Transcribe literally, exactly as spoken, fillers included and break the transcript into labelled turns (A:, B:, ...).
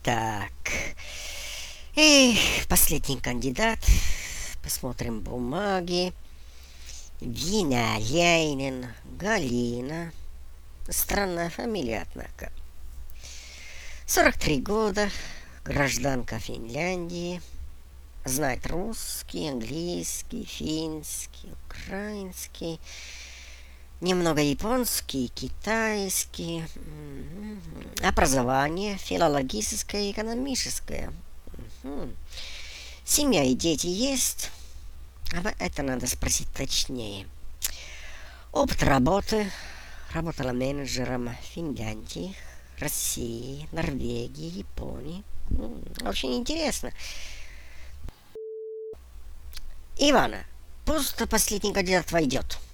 A: Так. Эх, последний кандидат. Посмотрим бумаги. Виналяйнин Галина. Странная фамилия, однако. сорок три года. Гражданка Финляндии. Знает русский, английский, финский, украинский. Немного японский, китайский. Образование филологическое и экономическое. Семья и дети есть. А это надо спросить точнее. Опыт работы. Работала менеджером в Финляндии, России, Норвегии, Японии. Очень интересно. Ивана, пусть последний кандидат войдет.